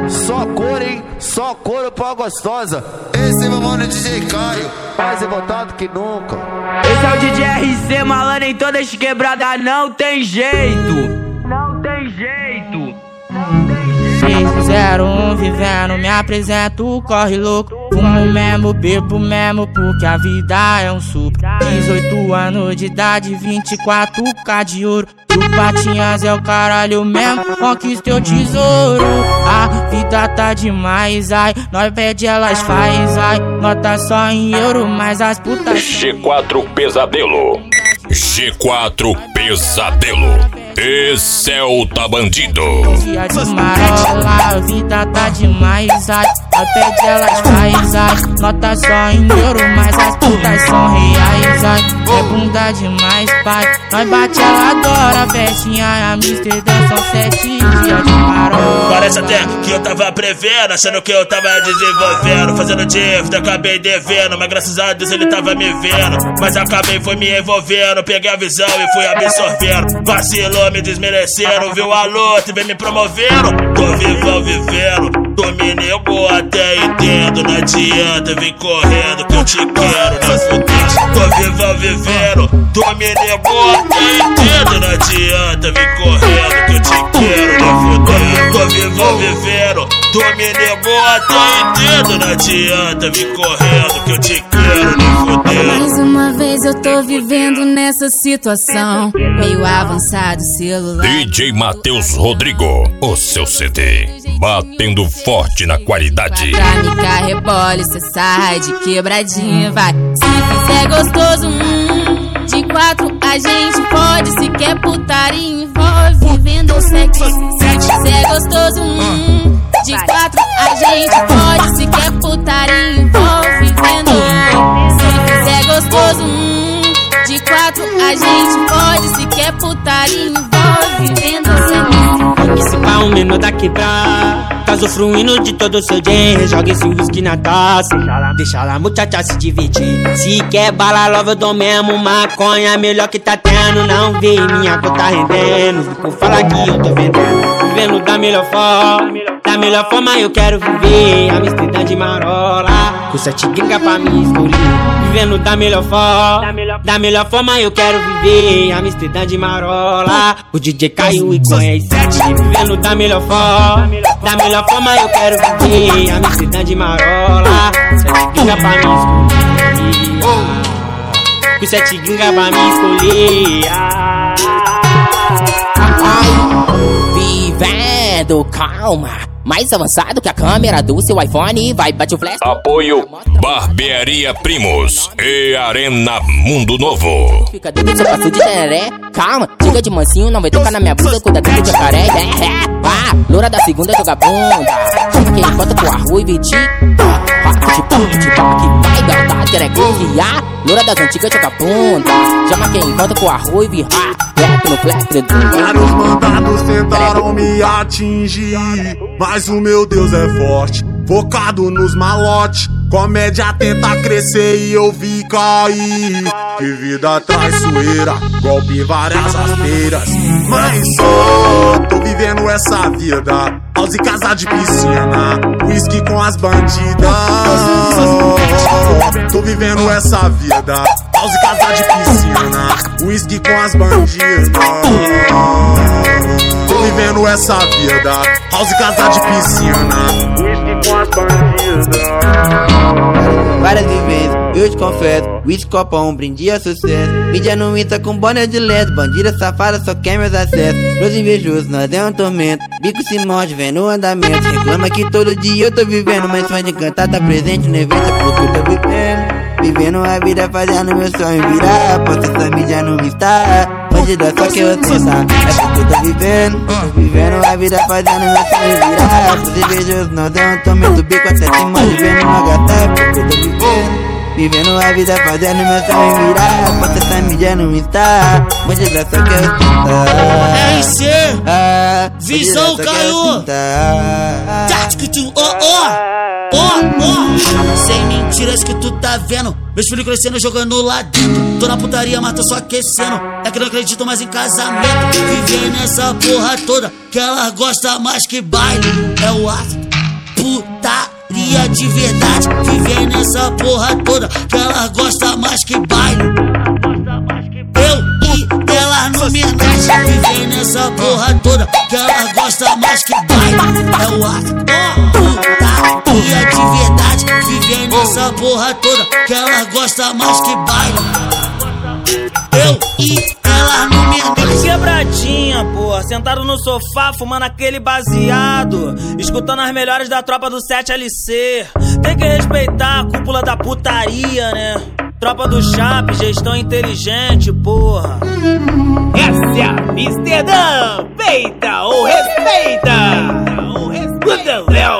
Só cor, hein? Só couro pra gostosa. Esse é meu mano DJ Caio, Mais revoltado que nunca. Esse é o DJ RC, malandro em todas quebradas, não tem jeito. Não tem jeito. Não tem jeito. 601 vivendo, me apresento, corre louco. Fumo mesmo, bebo mesmo, porque a vida é um supro. 18 anos de idade, 24K de ouro. O Patinhas é o caralho mesmo, conquistei o tesouro. A vida tá demais, ai, nós pede elas faz, ai. Nota só em euro, mas as putas... G4 Pesadelo. G4 Pesadelo. Esse é o Tá Bandido. Dia de marola, a vida tá demais, ai. Nós pede elas faz, ai. Nota só em euro, mas as putas são reais, ai. É bunda demais, pai. Nós bate, ela adora, festinha, Amsterdã são 7 dias de marola. Parece até que eu tava prevendo, achando que eu tava desenvolvendo, fazendo dívida, acabei devendo, mas graças a Deus ele tava me vendo. Mas acabei foi me envolvendo, peguei a visão e fui absorvendo. Vacilou, me desmerecendo, viu a luta e vem me promovendo. Tô vivão vivendo, tu me negou até entendo. Não adianta vir correndo que eu te quero na fudência. Tô vivão vivendo, tu me negou até entendo. Não adianta vir correndo que eu te quero na fudência. Tô vivão vivendo, tu me negou até entendo. Não adianta vir correndo que eu te quero na fudência. Mais uma vez eu tô vivendo nessa situação, meio avançado celular. DJ Matheus Rodrigo, o seu CD, batendo forte na qualidade. Pra me rebole, cê sai de quebradinha, vai. Se fizer gostoso, de 4 a gente pode. Se quer putaria, envolve, vendo sexo. Se fizer gostoso, de 4 a gente pode. Se quer putaria, envolve, vendo. Se fizer gostoso, de 4 a gente pode. Se quer putaria, envolve, vendo sexo. Esse pau menor da quebrar, caso fruindo de todo o seu dia. Joga esse whisky na taça, deixa lá muchacha se divertir. Se quer bala love eu dou mesmo, maconha melhor que tá tendo. Não vê minha conta rendendo, vou falar que eu tô vendendo. Vivendo da melhor forma eu quero viver. Amsterdã de marola, com 7 gringa pra me escolher. Vivendo da melhor forma eu quero viver. Amsterdã de marola, o DJ Caio e conhece 7. Vivendo da melhor forma eu quero viver. Amsterdã de marola, 7 gringa pra me escolher. Com 7 gringa pra me escolher. Vivendo, calma, mais avançado que a câmera do seu iPhone. Vai, bate o flash. Apoio Barbearia Primos e Arena Mundo Novo. Fica doido se eu passo de tereré. Calma, chega de mansinho, não vai tocar na minha bunda. Cuida do jacaré. Loura da segunda joga bunda. Chama quem encontra com a rua e vitinho. Que vai dar tereguinha. Loura das antigas joga bunda. Chama quem encontra com a rua e vitinho. Vários mandados tentaram me atingir, mas o meu Deus é forte, focado nos malotes. Comédia tenta crescer e eu vi cair. Que vida traiçoeira, golpe em várias rasteiras. Mas só tô vivendo essa vida, house e casa de piscina, whisky com as bandidas. Tô vivendo essa vida, house e casa de piscina, whisky com as bandidas. Tô vivendo essa vida, house e casa de piscina, whisky com as bandidas. Várias vivências, eu te confesso, whisky, copão, brinde a sucesso. Mídia no Insta com boné de ledo, bandida safada só quer meus acessos. Pros invejosos nós é um tormento, bico se morde vendo o andamento. Reclama que todo dia eu tô vivendo, mas fã de cantar tá presente no evento, é porque eu tô vivendo. Vivendo a vida fazendo meu sonho virar, posta essa mídia no Insta, bandida só que eu tentar, é porque eu tô vivendo. Vivendo a vida fazendo meu sonho virar, pros invejosos nós é um tormento, bico até se morde vendo no HT, é porque eu tô vivendo. Vivendo a vida fazendo meu sonho virar, posta essa mídia no Insta, bandida só que eu tentar. RC, visão Caio, tático tu, sem mentiras que tu tá vendo, meus filhos crescendo jogando lá dentro. Tô na putaria, mas tô só aquecendo. É que não acredito mais em casamento. Viver nessa porra toda, que ela gosta mais que baile. É o ácido. pia de verdade, viver nessa porra toda, que ela gosta mais que baile. Eu e ela no homenagem, viver nessa porra toda, que ela gosta mais que baile. É o puta pia de verdade, viver nessa porra toda, que ela gosta mais que baile. Eu e ela no homenagem. Quebradinha, porra, sentado no sofá, fumando aquele baseado, escutando as melhores da tropa do 7LC. Tem que respeitar a cúpula da putaria, né? Tropa do Chape, gestão inteligente, porra. Essa é a Amsterdã, feita ou respeita. O Léo